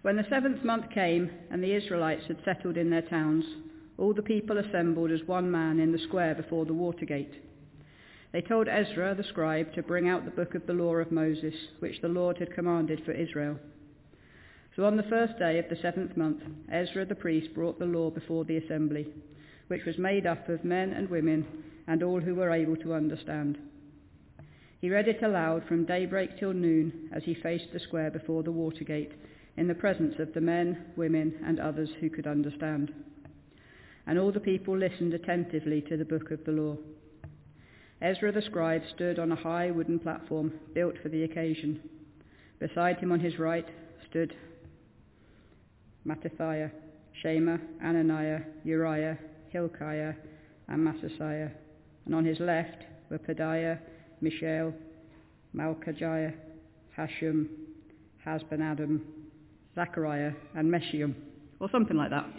When the 7th month came and the Israelites had settled in their towns, all the people assembled as one man in the square before the water gate. They told Ezra the scribe to bring out the book of the law of Moses, which the Lord had commanded for Israel. So on the first day of the 7th month, Ezra the priest brought the law before the assembly, which was made up of men and women and all who were able to understand. He read it aloud from daybreak till noon as he faced the square before the water gate, in the presence of the men, women, and others who could understand. And all the people listened attentively to the book of the law. Ezra the scribe stood on a high wooden platform built for the occasion. Beside him on his right stood Mattithiah, Shema, Ananiah, Uriah, Hilkiah, and Maaseiah. And on his left were Pedaiah, Mishael, Malchiah, Hashum, Hasban-Adam, Zechariah, and Meshullam, or something like that.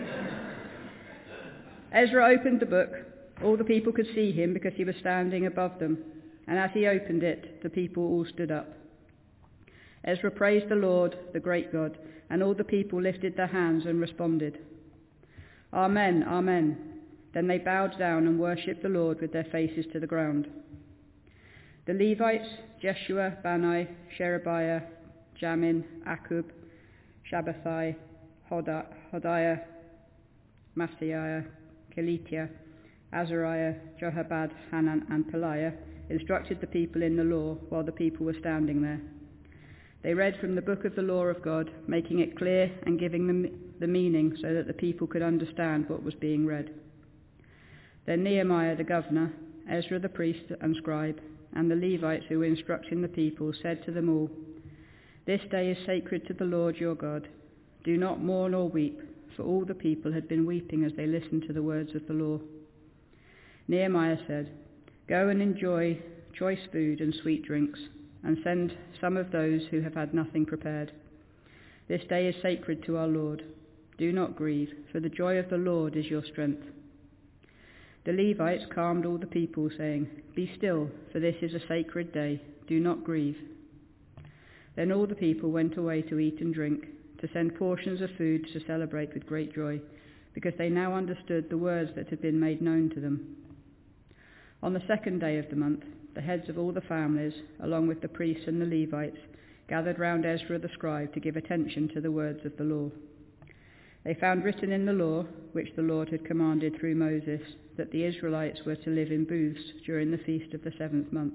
Ezra opened the book. All the people could see him because he was standing above them, and as he opened it, the people all stood up. Ezra praised the Lord, the great God, and all the people lifted their hands and responded, "Amen, Amen." Then they bowed down and worshipped the Lord with their faces to the ground. The Levites, Jeshua, Bani, Sherebiah, Jamin, Akub, Shabbathai, Hodiah, Maaseiah, Kelitiah, Azariah, Johabad, Hanan, and Peliah, instructed the people in the law while the people were standing there. They read from the book of the law of God, making it clear and giving them the meaning so that the people could understand what was being read. Then Nehemiah the governor, Ezra the priest and scribe, and the Levites who were instructing the people said to them all, "This day is sacred to the Lord your God. Do not mourn or weep," for all the people had been weeping as they listened to the words of the law. Nehemiah said, "Go and enjoy choice food and sweet drinks, and send some of those who have had nothing prepared. This day is sacred to our Lord. Do not grieve, for the joy of the Lord is your strength." The Levites calmed all the people, saying, "Be still, for this is a sacred day. Do not grieve." Then all the people went away to eat and drink, to send portions of food to celebrate with great joy, because they now understood the words that had been made known to them. On the second day of the month, the heads of all the families, along with the priests and the Levites, gathered round Ezra the scribe to give attention to the words of the law. They found written in the law, which the Lord had commanded through Moses, that the Israelites were to live in booths during the feast of the 7th month,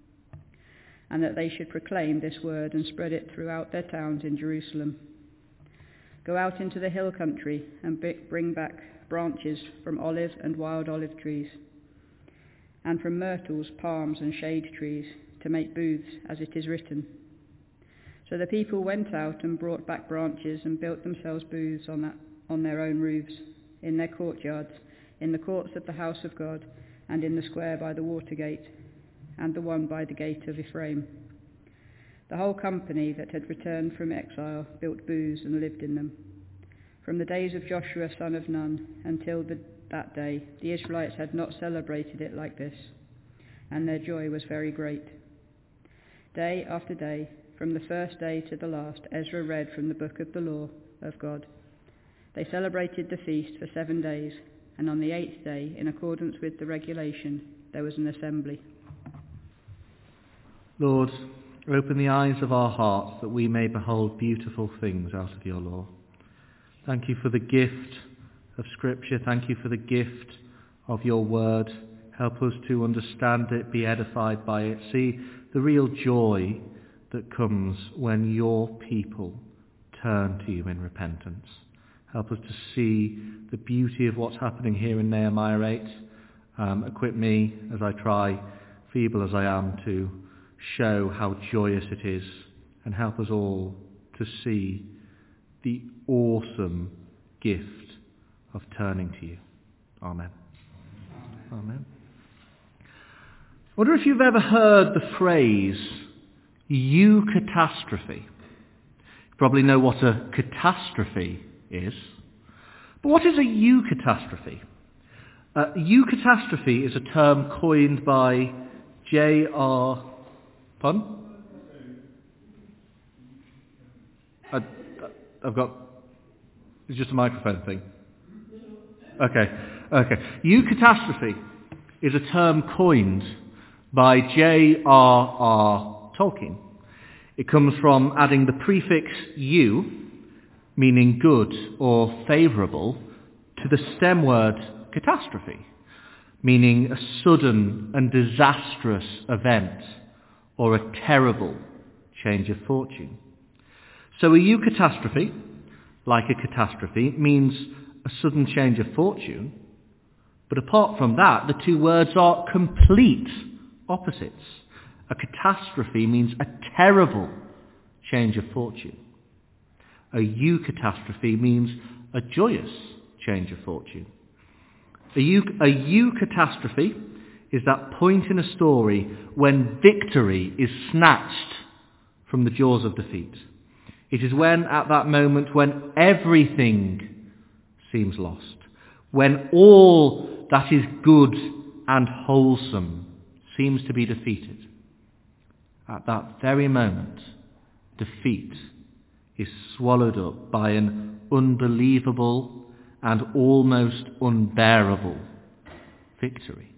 and that they should proclaim this word and spread it throughout their towns in Jerusalem. Go out into the hill country and bring back branches from olive and wild olive trees, and from myrtles, palms, and shade trees, to make booths, as it is written. So the people went out and brought back branches and built themselves booths on their own roofs, in their courtyards, in the courts of the house of God, and in the square by the water gate, and the one by the gate of Ephraim. The whole company that had returned from exile built booths and lived in them. From the days of Joshua son of Nun until that day, the Israelites had not celebrated it like this, and their joy was very great. Day after day, from the first day to the last, Ezra read from the book of the law of God. They celebrated the feast for 7 days, and on the 8th day, in accordance with the regulation, there was an assembly. Lord, open the eyes of our hearts that we may behold beautiful things out of your law. Thank you for the gift of Scripture. Thank you for the gift of your word. Help us to understand it, be edified by it, see the real joy that comes when your people turn to you in repentance. Help us to see the beauty of what's happening here in Nehemiah 8. Equip me as I try, feeble as I am, to show how joyous it is, and help us all to see the awesome gift of turning to you. Amen. Amen. I wonder if you've ever heard the phrase eucatastrophe. You probably know what a catastrophe is. But what is a eucatastrophe? Eucatastrophe is a term coined by J.R. Pardon? It's just a microphone thing. Okay. Eucatastrophe is a term coined by J.R.R. Tolkien. It comes from adding the prefix "eu", meaning good or favourable, to the stem word catastrophe, meaning a sudden and disastrous event or a terrible change of fortune. So a eucatastrophe, like a catastrophe, means a sudden change of fortune, but apart from that, the two words are complete opposites. A catastrophe means a terrible change of fortune. A eucatastrophe means a joyous change of fortune. A eucatastrophe is that point in a story when victory is snatched from the jaws of defeat. It is when, at that moment, when everything seems lost, when all that is good and wholesome seems to be defeated. At that very moment, defeat is swallowed up by an unbelievable and almost unbearable victory.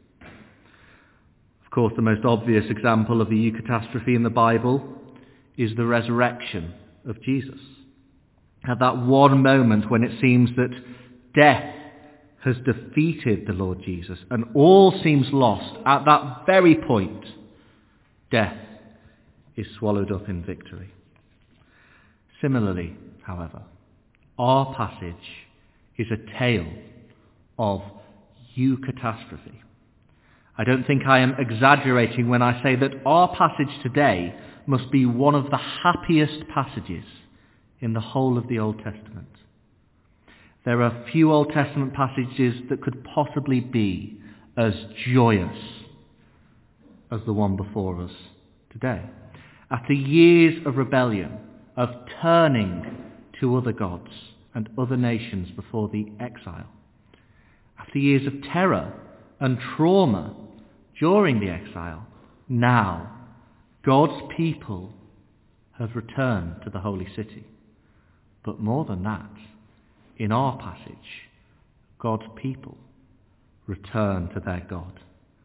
Of course, the most obvious example of the eucatastrophe in the Bible is the resurrection of Jesus. At that one moment when it seems that death has defeated the Lord Jesus and all seems lost, at that very point, death is swallowed up in victory. Similarly, however, our passage is a tale of eucatastrophe. I don't think I am exaggerating when I say that our passage today must be one of the happiest passages in the whole of the Old Testament. There are few Old Testament passages that could possibly be as joyous as the one before us today. After years of rebellion, of turning to other gods and other nations before the exile, after years of terror and trauma during the exile, now God's people have returned to the holy city. But more than that, in our passage, God's people return to their God.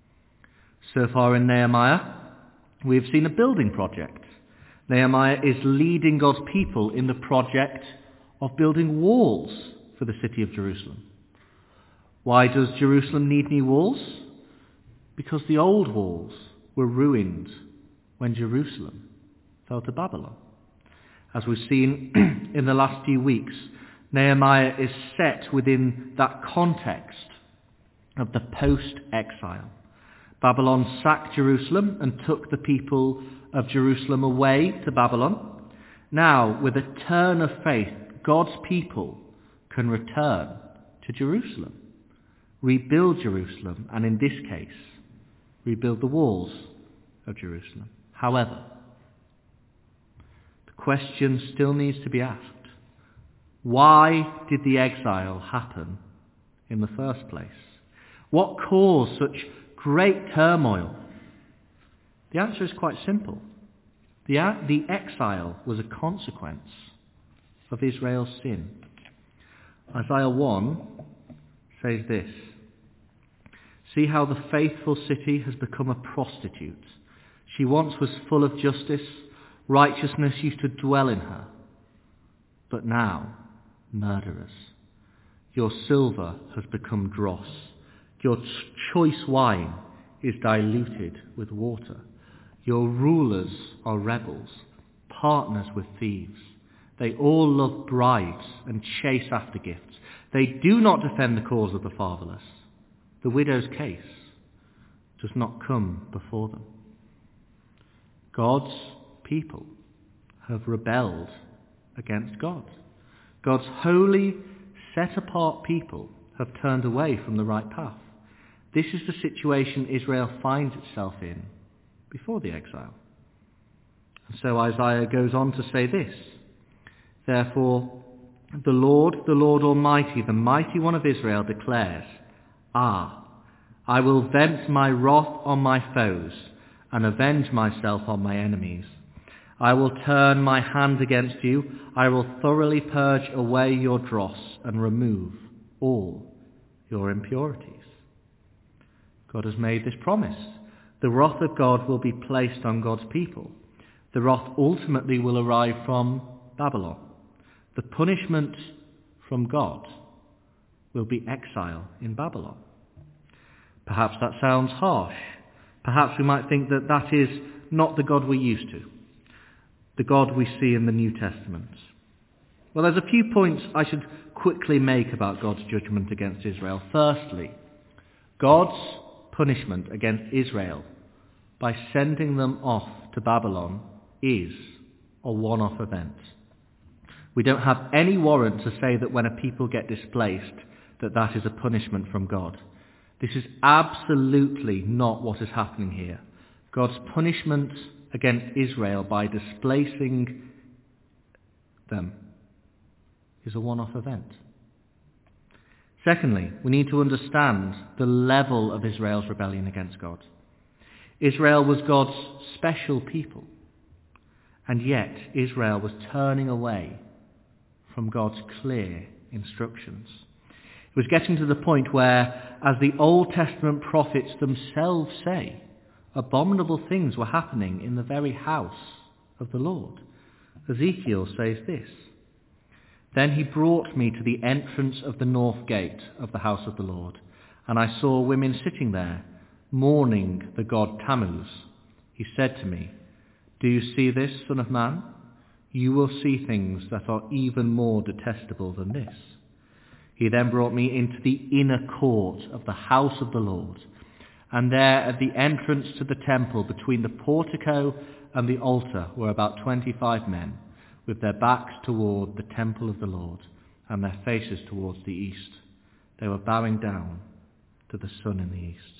So far in Nehemiah, we have seen a building project. Nehemiah is leading God's people in the project of building walls for the city of Jerusalem. Why does Jerusalem need new walls? Because the old walls were ruined when Jerusalem fell to Babylon. As we've seen in the last few weeks, Nehemiah is set within that context of the post-exile. Babylon sacked Jerusalem and took the people of Jerusalem away to Babylon. Now, with a turn of faith, God's people can return to Jerusalem, rebuild Jerusalem, and in this case, rebuild the walls of Jerusalem. However, the question still needs to be asked. Why did the exile happen in the first place? What caused such great turmoil? The answer is quite simple. The exile was a consequence of Israel's sin. Isaiah 1 says this: "See how the faithful city has become a prostitute. She once was full of justice, righteousness used to dwell in her. But now, murderers, your silver has become dross. Your choice wine is diluted with water. Your rulers are rebels, partners with thieves. They all love bribes and chase after gifts. They do not defend the cause of the fatherless. The widow's case does not come before them." God's people have rebelled against God. God's holy, set-apart people have turned away from the right path. This is the situation Israel finds itself in before the exile. And so Isaiah goes on to say this: "Therefore, the Lord Almighty, the Mighty One of Israel, declares, I will vent my wrath on my foes and avenge myself on my enemies. I will turn my hand against you. I will thoroughly purge away your dross and remove all your impurities. God has made this promise. The wrath of God will be placed on God's people. The wrath ultimately will arrive from Babylon. The punishment from God will be exile in Babylon. Perhaps that sounds harsh. Perhaps we might think that that is not the God we're used to, the God we see in the New Testament. Well, there's a few points I should quickly make about God's judgment against Israel. Firstly, God's punishment against Israel by sending them off to Babylon is a one-off event. We don't have any warrant to say that when a people get displaced, that is a punishment from God. This is absolutely not what is happening here. God's punishment against Israel by displacing them is a one-off event. Secondly, we need to understand the level of Israel's rebellion against God. Israel was God's special people, and yet Israel was turning away from God's clear instructions. It was getting to the point where, as the Old Testament prophets themselves say, abominable things were happening in the very house of the Lord. Ezekiel says this, "Then he brought me to the entrance of the north gate of the house of the Lord, and I saw women sitting there, mourning the god Tammuz. He said to me, 'Do you see this, son of man? You will see things that are even more detestable than this.' He then brought me into the inner court of the house of the Lord, and there at the entrance to the temple between the portico and the altar were about 25 men, with their backs toward the temple of the Lord and their faces towards the east. They were bowing down to the sun in the east."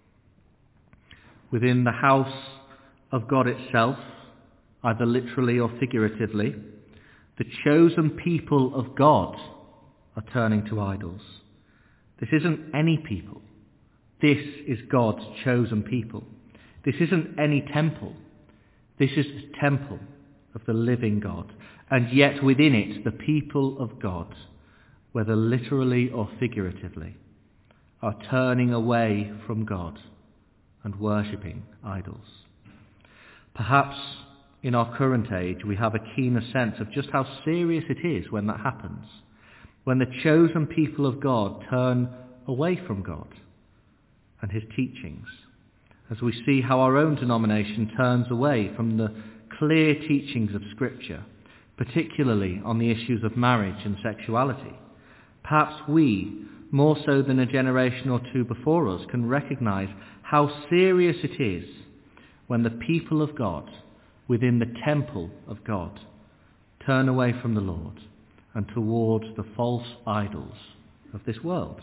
Within the house of God itself, either literally or figuratively, the chosen people of God are turning to idols. This isn't any people. This is God's chosen people. This isn't any temple. This is the temple of the living God. And yet within it, the people of God, whether literally or figuratively, are turning away from God and worshipping idols. Perhaps in our current age we have a keener sense of just how serious it is when that happens, when the chosen people of God turn away from God and his teachings, as we see how our own denomination turns away from the clear teachings of Scripture, particularly on the issues of marriage and sexuality. Perhaps we, more so than a generation or two before us, can recognise how serious it is when the people of God, within the temple of God, turn away from the Lord and towards the false idols of this world.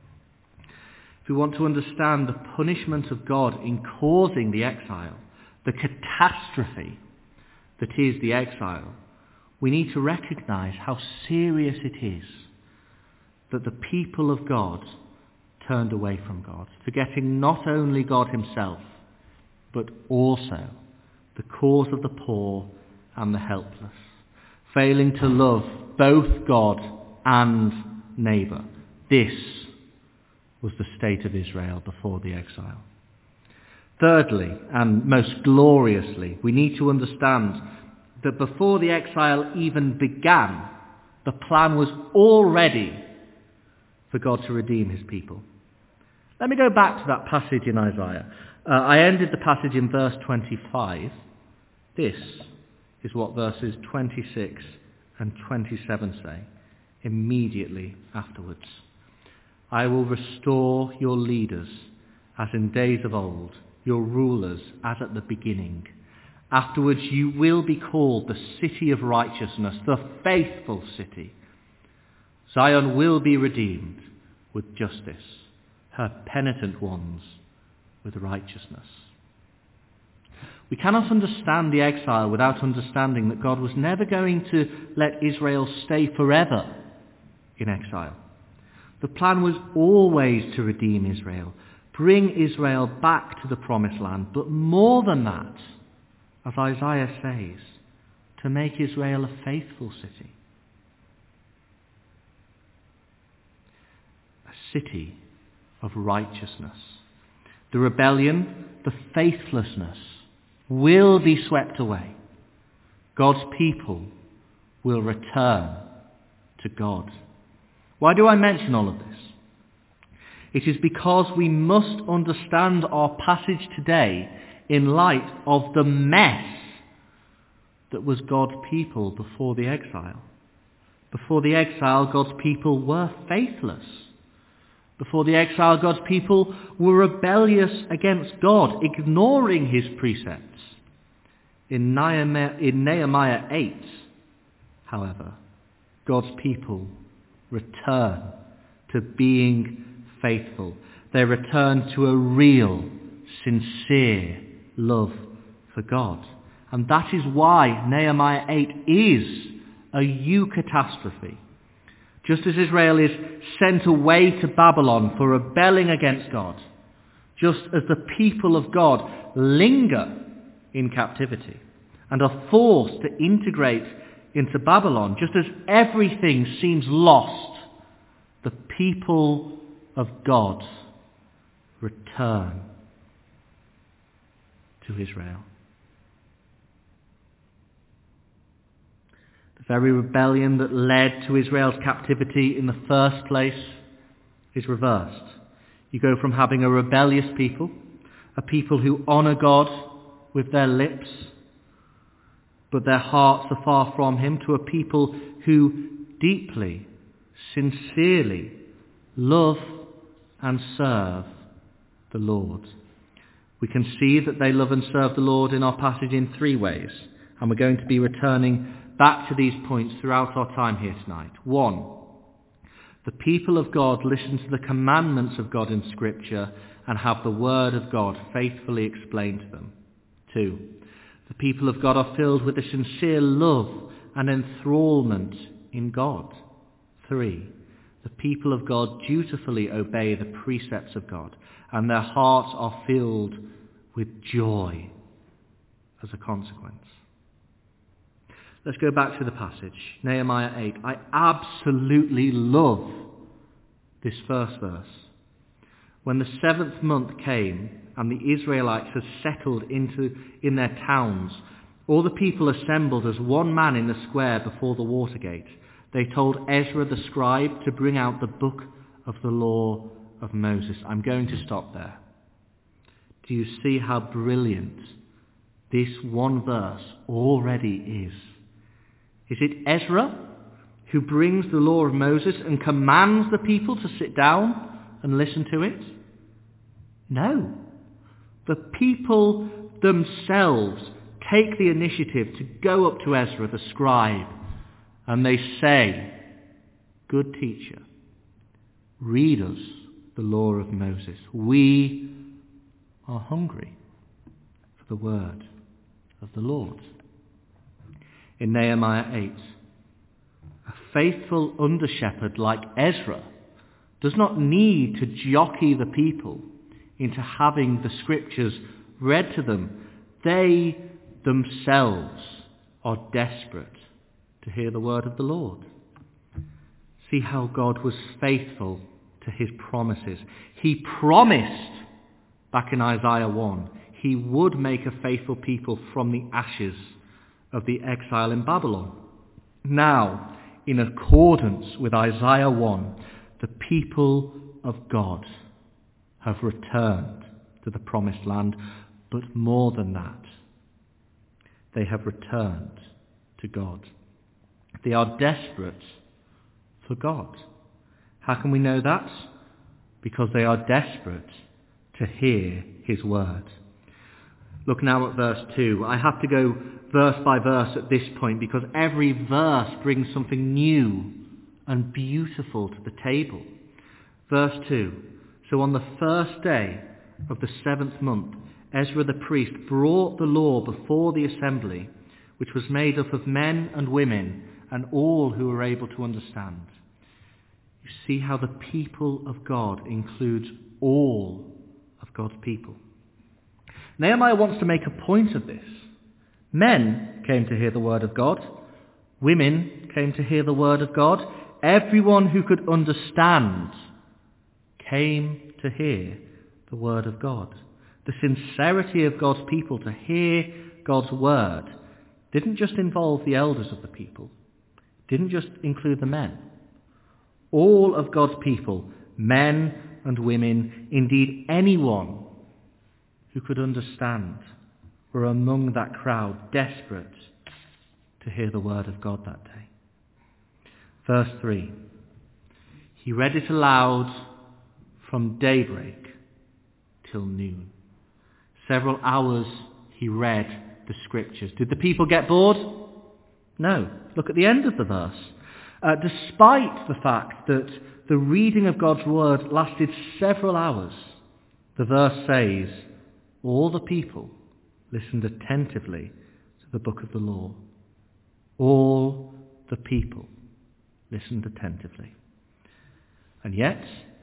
If we want to understand the punishment of God in causing the exile, the catastrophe that is the exile, we need to recognise how serious it is that the people of God turned away from God, forgetting not only God himself, but also the cause of the poor and the helpless, failing to love both God and neighbour. This was the state of Israel before the exile. Thirdly, and most gloriously, we need to understand that before the exile even began, the plan was already for God to redeem his people. Let me go back to that passage in Isaiah. I ended the passage in verse 25. This is what verses 26 and 27 say immediately afterwards. "I will restore your leaders as in days of old, your rulers as at the beginning. Afterwards you will be called the city of righteousness, the faithful city. Zion will be redeemed with justice, her penitent ones with righteousness." We cannot understand the exile without understanding that God was never going to let Israel stay forever in exile. The plan was always to redeem Israel, bring Israel back to the promised land, but more than that, as Isaiah says, to make Israel a faithful city. A city of righteousness. The rebellion, the faithlessness will be swept away. God's people will return to God. Why do I mention all of this? It is because we must understand our passage today in light of the mess that was God's people before the exile. Before the exile, God's people were faithless. Before the exile, God's people were rebellious against God, ignoring his precepts. In Nehemiah 8, however, God's people return to being faithful. They return to a real, sincere love for God. And that is why Nehemiah 8 is a eucatastrophe. Just as Israel is sent away to Babylon for rebelling against God, just as the people of God linger in captivity and are forced to integrate into Babylon, just as everything seems lost, the people of God return to Israel. The very rebellion that led to Israel's captivity in the first place is reversed. You go from having a rebellious people, a people who honour God with their lips, but their hearts are far from him, to a people who deeply, sincerely love and serve the Lord. We can see that they love and serve the Lord in our passage in three ways, and we're going to be returning back to these points throughout our time here tonight. 1, the people of God listen to the commandments of God in Scripture and have the Word of God faithfully explained to them. 2, the people of God are filled with a sincere love and enthrallment in God. 3, the people of God dutifully obey the precepts of God, and their hearts are filled with joy as a consequence. Let's go back to the passage, Nehemiah 8. I absolutely love this first verse. When the 7th month came and the Israelites had settled in their towns, all the people assembled as one man in the square before the water gate. They told Ezra the scribe to bring out the book of the law of Moses. I'm going to stop there. Do you see how brilliant this one verse already is? Is it Ezra who brings the law of Moses and commands the people to sit down and listen to it? No. The people themselves take the initiative to go up to Ezra the scribe, and they say, "Good teacher, read us the law of Moses. We are hungry for the word of the Lord." In Nehemiah 8, a faithful under-shepherd like Ezra does not need to jockey the people into having the scriptures read to them. They themselves are desperate to hear the word of the Lord. See how God was faithful to his promises. He promised back in Isaiah 1 he would make a faithful people from the ashes of the exile in Babylon. Now, in accordance with Isaiah 1, the people of God have returned to the promised land, but more than that, they have returned to God. They are desperate for God. How can we know that? Because they are desperate to hear his word. Look now at verse 2. I have to go verse by verse at this point because every verse brings something new and beautiful to the table. Verse 2. So on the first day of the 7th month, Ezra the priest brought the law before the assembly, which was made up of men and women and all who were able to understand. You see how the people of God includes all of God's people. Nehemiah wants to make a point of this. Men came to hear the word of God. Women came to hear the word of God. Everyone who could understand came to hear the word of God. The sincerity of God's people to hear God's word didn't just involve the elders of the people, didn't just include the men. All of God's people, men and women, indeed anyone who could understand, were among that crowd, desperate to hear the word of God that day. Verse 3, he read it aloud from daybreak till noon. Several hours he read the scriptures. Did the people get bored? No. Look at the end of the verse. Despite the fact that the reading of God's word lasted several hours, the verse says, all the people listened attentively to the book of the law. All the people listened attentively. And yet,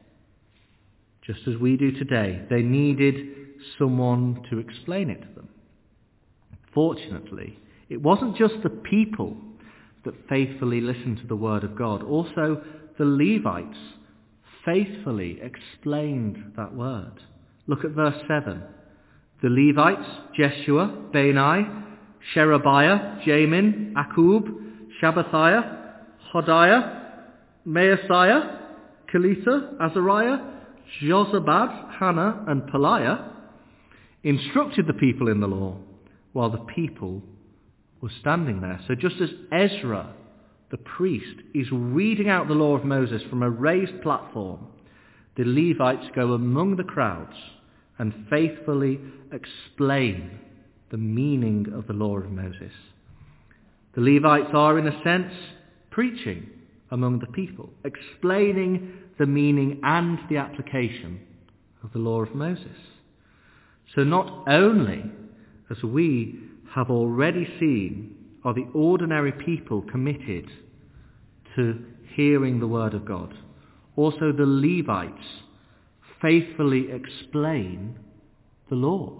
just as we do today, they needed someone to explain it to them. Fortunately, it wasn't just the people that faithfully listened to the word of God. Also, the Levites faithfully explained that word. Look at verse 7. The Levites, Jeshua, Bani, Sherebiah, Jamin, Akub, Shabbathiah, Hodiah, Maaseiah, Kelita, Azariah, Jozabad, Hannah, and Peliah, instructed the people in the law while the people were standing there. So just as Ezra, the priest, is reading out the law of Moses from a raised platform, the Levites go among the crowds and faithfully explain the meaning of the law of Moses. The Levites are, in a sense, preaching among the people, explaining the meaning and the application of the law of Moses. So not only, as we have already seen, are the ordinary people committed to hearing the word of God, also the Levites faithfully explain the law.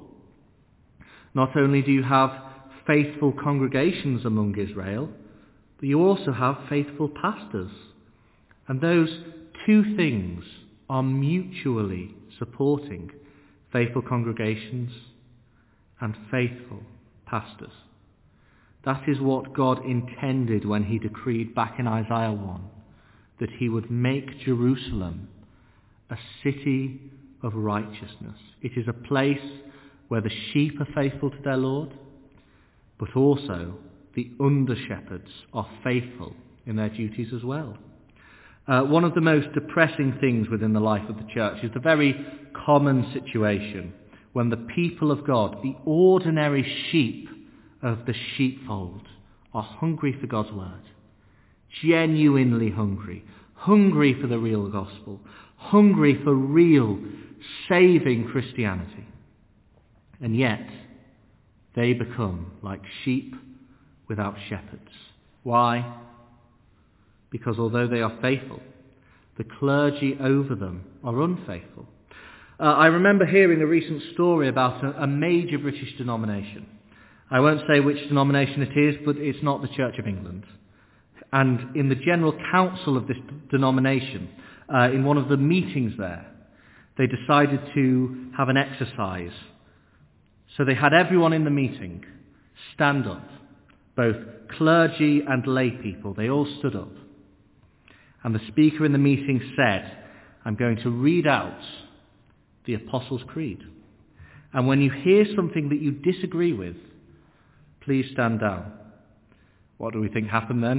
Not only do you have faithful congregations among Israel, but you also have faithful pastors. And those two things are mutually supporting faithful congregations and faithful pastors. That is what God intended when he decreed back in Isaiah 1 that he would make Jerusalem a city of righteousness. It is a place where the sheep are faithful to their Lord, but also the under-shepherds are faithful in their duties as well. One of the most depressing things within the life of the church is the very common situation when the people of God, the ordinary sheep of the sheepfold, are hungry for God's word, genuinely hungry, hungry for the real gospel, hungry for real saving Christianity. And yet, they become like sheep without shepherds. Why? Because although they are faithful, the clergy over them are unfaithful. I remember hearing a recent story about a major British denomination. I won't say which denomination it is, but it's not the Church of England. And in the general council of this denomination, in one of the meetings there, they decided to have an exercise. So they had everyone in the meeting stand up, both clergy and lay people. They all stood up. And the speaker in the meeting said, I'm going to read out the Apostles' Creed. And when you hear something that you disagree with, please stand down. What do we think happened then?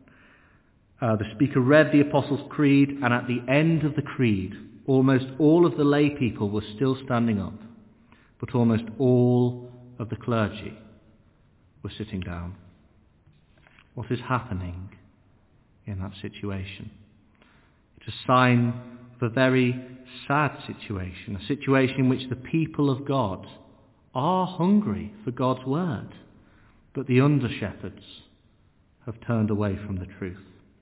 The speaker read the Apostles' Creed, and at the end of the creed, almost all of the lay people were still standing up, but almost all of the clergy were sitting down. What is happening in that situation? It's a sign of a very sad situation, a situation in which the people of God are hungry for God's word, but the under-shepherds have turned away from the truth.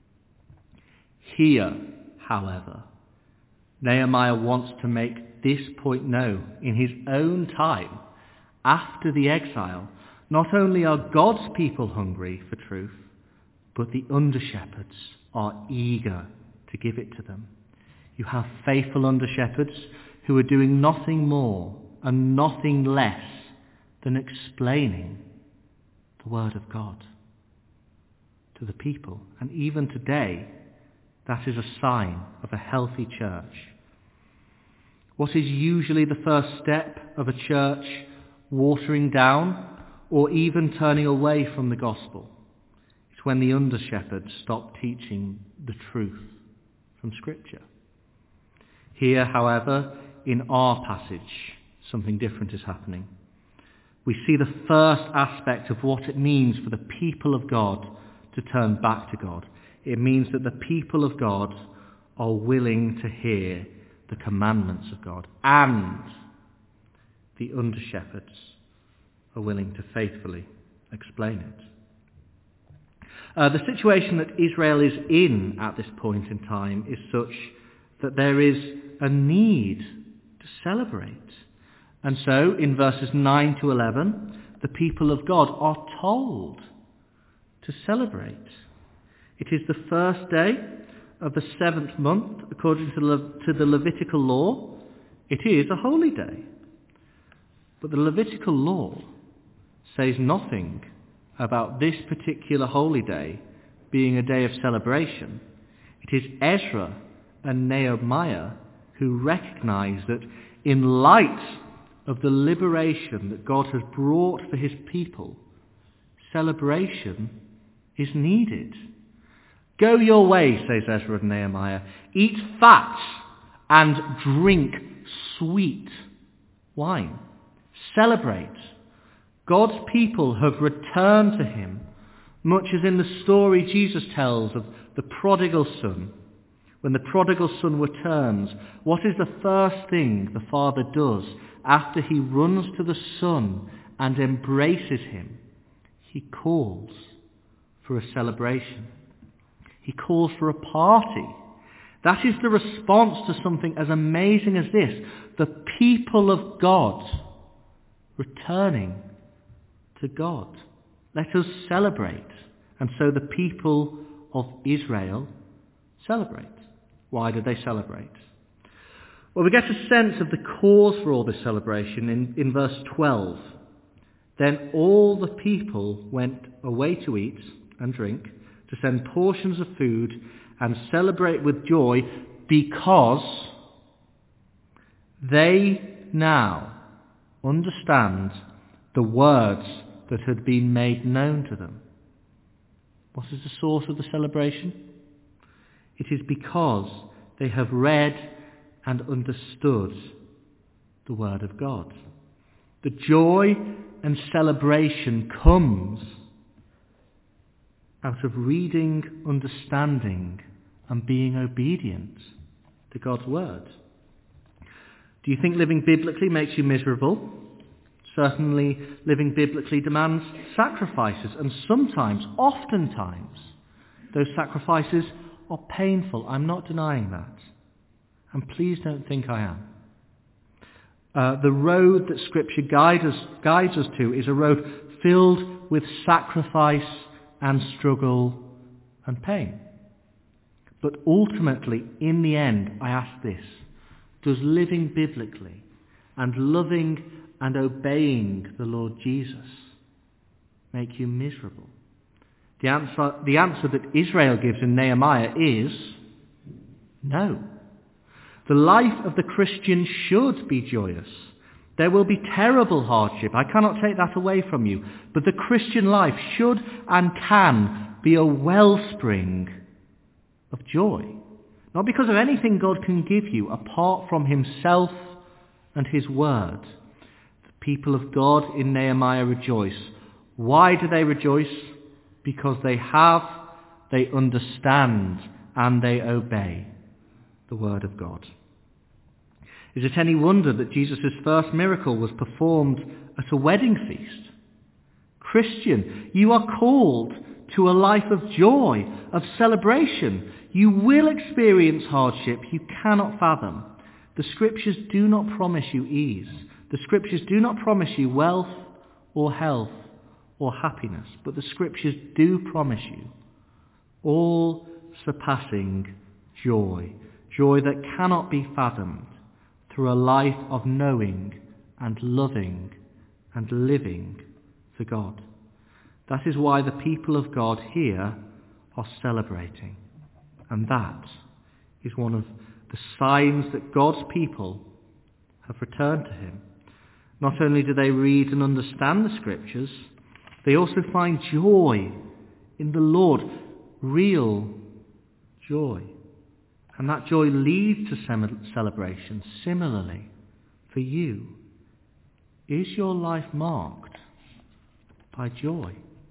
Here, however, Nehemiah wants to make this point known in his own time, after the exile, Not only are God's people hungry for truth, but the under-shepherds are eager to give it to them. You have faithful under-shepherds who are doing nothing more and nothing less than explaining the word of God to the people. And even today, that is a sign of a healthy church. What is usually the first step of a church watering down or even turning away from the gospel? It's when the under-shepherds stop teaching the truth from Scripture. Here, however, in our passage, something different is happening. We see the first aspect of what it means for the people of God to turn back to God. It means that the people of God are willing to hear the commandments of God, and the under-shepherds are willing to faithfully explain it. The situation that Israel is in at this point in time is such that there is a need to celebrate. And so, in verses 9 to 11, the people of God are told to celebrate. It is the first day of the 7th month, according to the Levitical law. It is a holy day. But the Levitical law says nothing about this particular holy day being a day of celebration. It is Ezra and Nehemiah who recognize that in light of the liberation that God has brought for his people, celebration is needed. Go your way, says Ezra and Nehemiah. Eat fat and drink sweet wine. Celebrate. God's people have returned to him, much as in the story Jesus tells of the prodigal son. When the prodigal son returns, what is the first thing the father does after he runs to the son and embraces him? He calls for a celebration. He calls for a party. That is the response to something as amazing as this. The people of God returning to God. Let us celebrate. And so the people of Israel celebrate. Why do they celebrate? Well, we get a sense of the cause for all this celebration in verse 12. Then all the people went away to eat and drink, to send portions of food and celebrate with joy, because they now understand the words that had been made known to them. What is the source of the celebration? It is because they have read and understood the Word of God. The joy and celebration comes out of reading, understanding, and being obedient to God's Word. Do you think living biblically makes you miserable? Certainly, living biblically demands sacrifices, and sometimes, oftentimes, those sacrifices are painful. I'm not denying that. And please don't think I am. The road that Scripture guides us to is a road filled with sacrifice and struggle and pain. But ultimately, in the end, I ask this: does living biblically and loving and obeying the Lord Jesus make you miserable? The answer that Israel gives in Nehemiah is no. The life of the Christian should be joyous. There will be terrible hardship. I cannot take that away from you. But the Christian life should and can be a wellspring of joy. Not because of anything God can give you apart from himself and his word. The people of God in Nehemiah rejoice. Why do they rejoice? Because they understand, and they obey the word of God. Is it any wonder that Jesus' first miracle was performed at a wedding feast? Christian, you are called to a life of joy, of celebration. You will experience hardship you cannot fathom. The Scriptures do not promise you ease. The Scriptures do not promise you wealth or health or happiness, but the Scriptures do promise you all-surpassing joy, joy that cannot be fathomed through a life of knowing and loving and living for God. That is why the people of God here are celebrating. And that is one of the signs that God's people have returned to him. Not only do they read and understand the Scriptures, they also find joy in the Lord, real joy. And that joy leads to celebration. Similarly, for you, is your life marked by joy?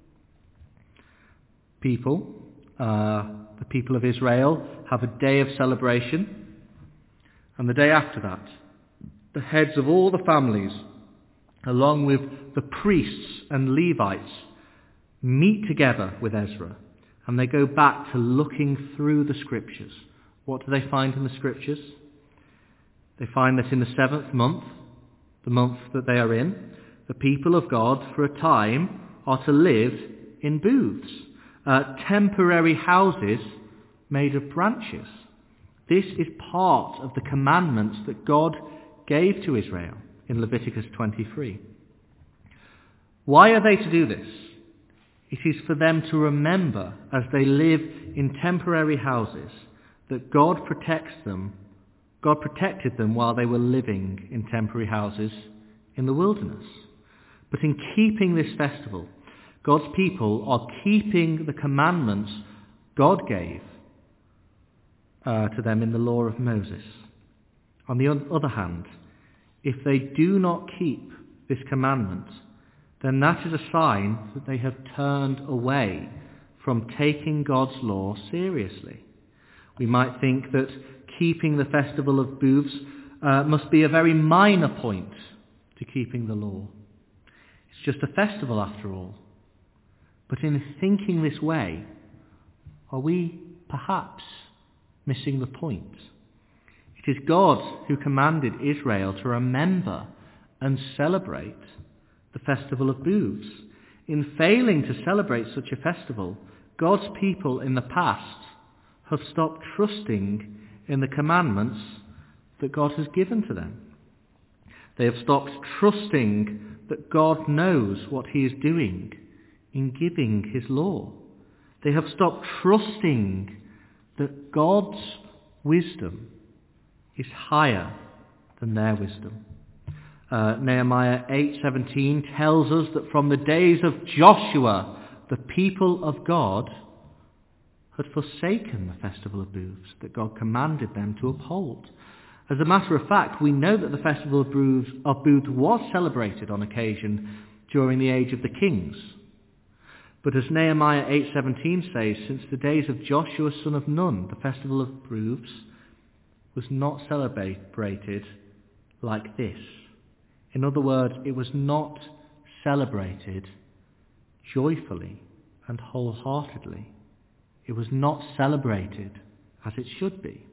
The people of Israel have a day of celebration, and the day after that, the heads of all the families, along with the priests and Levites, meet together with Ezra, and they go back to looking through the Scriptures. What do they find in the Scriptures? They find that in the 7th month, the month that they are in, the people of God for a time are to live in booths, temporary houses made of branches. This is part of the commandments that God gave to Israel in Leviticus 23. Why are they to do this? It is for them to remember as they live in temporary houses that God protected them while they were living in temporary houses in the wilderness. But in keeping this festival, God's people are keeping the commandments God gave to them in the law of Moses. On the other hand, if they do not keep this commandment, then that is a sign that they have turned away from taking God's law seriously. We might think that keeping the festival of booths must be a very minor point to keeping the law. It's just a festival after all. But in thinking this way, are we perhaps missing the point? It is God who commanded Israel to remember and celebrate the festival of booths. In failing to celebrate such a festival, God's people in the past have stopped trusting in the commandments that God has given to them. They have stopped trusting that God knows what he is doing in giving his law. They have stopped trusting that God's wisdom is higher than their wisdom. Nehemiah 8:17 tells us that from the days of Joshua, the people of God had forsaken the festival of booths that God commanded them to uphold. As a matter of fact, we know that the festival of booths was celebrated on occasion during the age of the kings. But as Nehemiah 8:17 says, since the days of Joshua son of Nun, the festival of booths was not celebrated like this. In other words, it was not celebrated joyfully and wholeheartedly. It was not celebrated as it should be.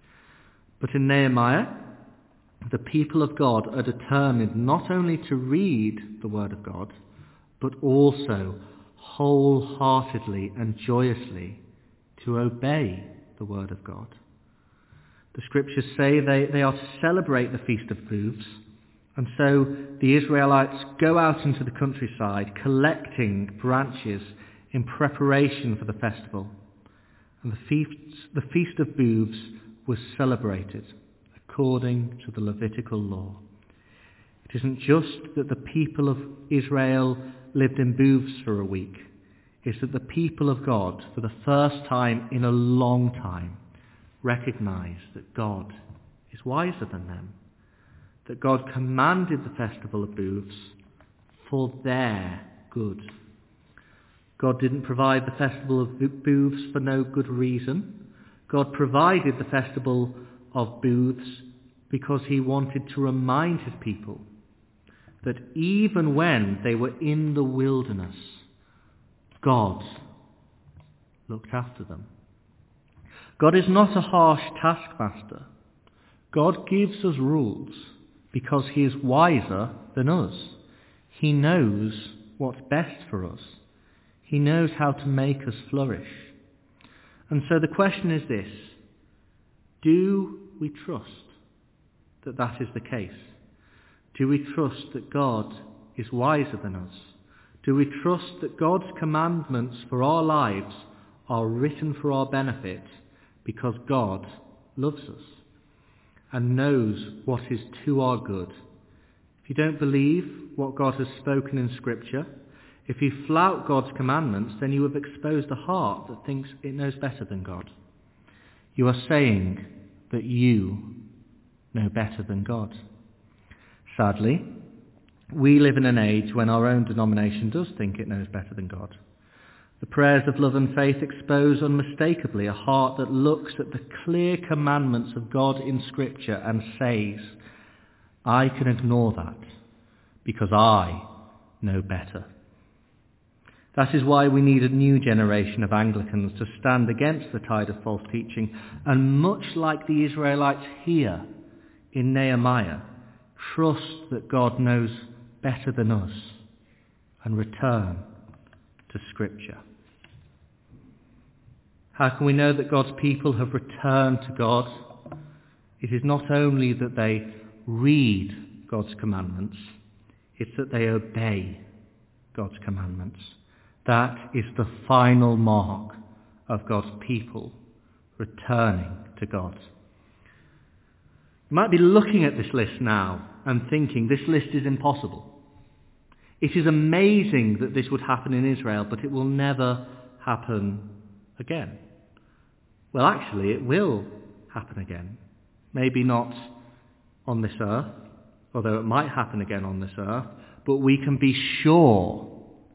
But in Nehemiah, the people of God are determined not only to read the Word of God, but also wholeheartedly and joyously to obey the Word of God. The Scriptures say they are to celebrate the Feast of Booths, and so the Israelites go out into the countryside collecting branches in preparation for the festival. And the Feast of Booths was celebrated according to the Levitical law. It isn't just that the people of Israel lived in booths for a week. It's that the people of God, for the first time in a long time, recognize that God is wiser than them, that God commanded the festival of booths for their good. God didn't provide the festival of booths for no good reason. God provided the festival of booths because he wanted to remind his people that even when they were in the wilderness, God looked after them. God is not a harsh taskmaster. God gives us rules because he is wiser than us. He knows what's best for us. He knows how to make us flourish. And so the question is this: do we trust that that is the case? Do we trust that God is wiser than us? Do we trust that God's commandments for our lives are written for our benefit because God loves us and knows what is to our good? If you don't believe what God has spoken in Scripture, if you flout God's commandments, then you have exposed a heart that thinks it knows better than God. You are saying that you know better than God. Sadly, we live in an age when our own denomination does think it knows better than God. The prayers of love and faith expose unmistakably a heart that looks at the clear commandments of God in Scripture and says, I can ignore that because I know better. That is why we need a new generation of Anglicans to stand against the tide of false teaching, and much like the Israelites here in Nehemiah, trust that God knows better than us and return to Scripture. How can we know that God's people have returned to God? It is not only that they read God's commandments, it's that they obey God's commandments. That is the final mark of God's people returning to God. You might be looking at this list now and thinking this list is impossible. It is amazing that this would happen in Israel, but it will never happen again. Well, actually, it will happen again. Maybe not on this earth, although it might happen again on this earth, but we can be sure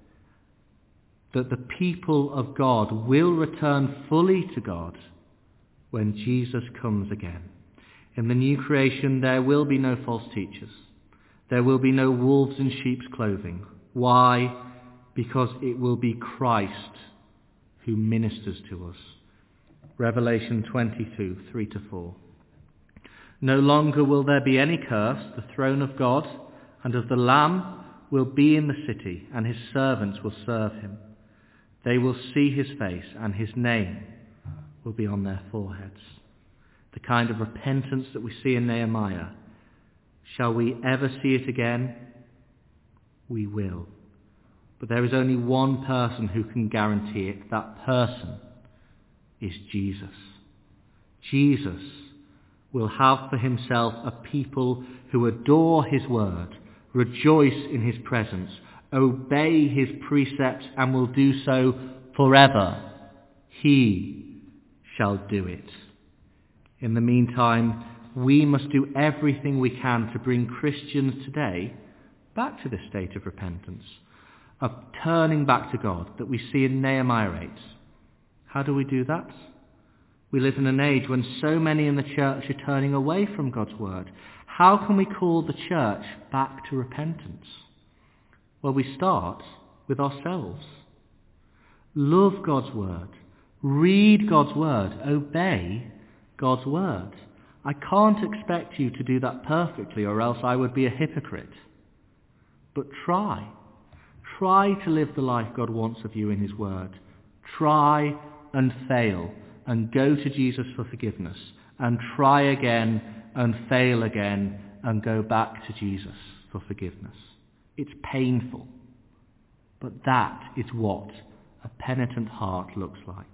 that the people of God will return fully to God when Jesus comes again. In the new creation, there will be no false teachers. There will be no wolves in sheep's clothing. Why? Because it will be Christ who ministers to us. Revelation 22, 3-4. No longer will there be any curse. The throne of God and of the Lamb will be in the city, and his servants will serve him. They will see his face, and his name will be on their foreheads. The kind of repentance that we see in Nehemiah. Shall we ever see it again? We will. But there is only one person who can guarantee it. That person is Jesus. Jesus will have for himself a people who adore his word, rejoice in his presence, obey his precepts, and will do so forever. He shall do it. In the meantime, we must do everything we can to bring Christians today back to this state of repentance, of turning back to God that we see in Nehemiah 8. How do we do that? We live in an age when so many in the church are turning away from God's word. How can we call the church back to repentance? Well, we start with ourselves. Love God's word. Read God's word. Obey God's word. I can't expect you to do that perfectly, or else I would be a hypocrite. But try. Try to live the life God wants of you in his word. Try and fail and go to Jesus for forgiveness, and try again and fail again and go back to Jesus for forgiveness. It's painful, but that is what a penitent heart looks like.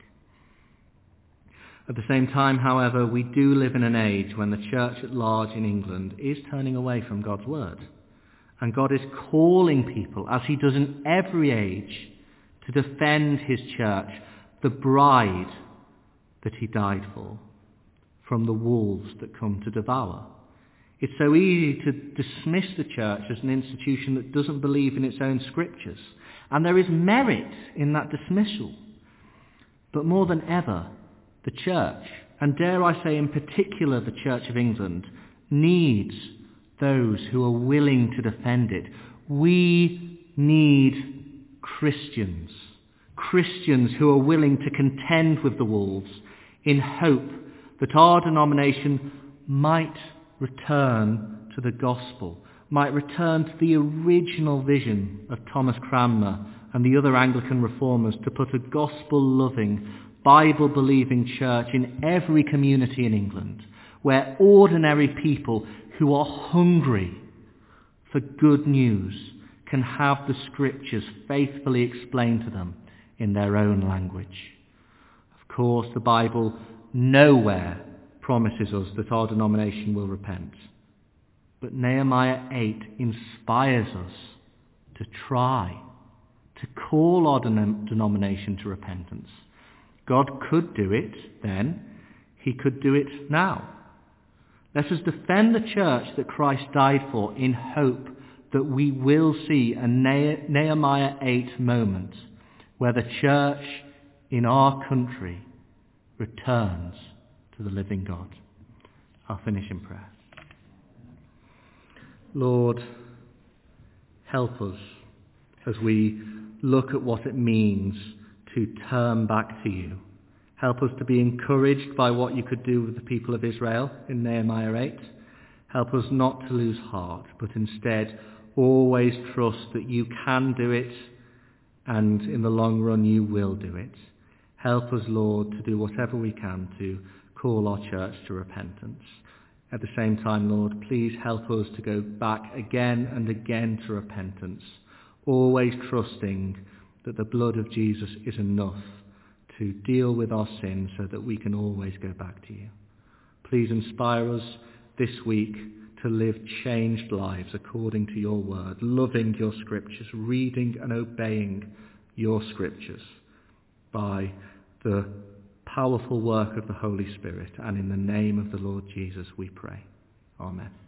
At the same time, however, we do live in an age when the church at large in England is turning away from God's word. And God is calling people, as he does in every age, to defend his church, the bride that he died for, from the wolves that come to devour. It's so easy to dismiss the church as an institution that doesn't believe in its own scriptures. And there is merit in that dismissal. But more than ever, the church, and dare I say in particular the Church of England, needs those who are willing to defend it. We need Christians. Christians who are willing to contend with the wolves in hope that our denomination might return to the gospel, might return to the original vision of Thomas Cranmer and the other Anglican reformers to put a gospel-loving, Bible-believing church in every community in England, where ordinary people who are hungry for good news can have the scriptures faithfully explained to them in their own language. Of course, the Bible nowhere promises us that our denomination will repent. But Nehemiah 8 inspires us to try, to call our denomination to repentance. God could do it then. He could do it now. Let us defend the church that Christ died for in hope that we will see a Nehemiah 8 moment where the church in our country returns to the living God. I'll finish in prayer. Lord, help us as we look at what it means to turn back to you. Help us to be encouraged by what you could do with the people of Israel in Nehemiah 8. Help us not to lose heart, but instead always trust that you can do it, and in the long run you will do it. Help us, Lord, to do whatever we can to call our church to repentance. At the same time, Lord, please help us to go back again and again to repentance, always trusting that the blood of Jesus is enough to deal with our sin so that we can always go back to you. Please inspire us this week to live changed lives according to your word, loving your scriptures, reading and obeying your scriptures by the powerful work of the Holy Spirit. And in the name of the Lord Jesus we pray. Amen.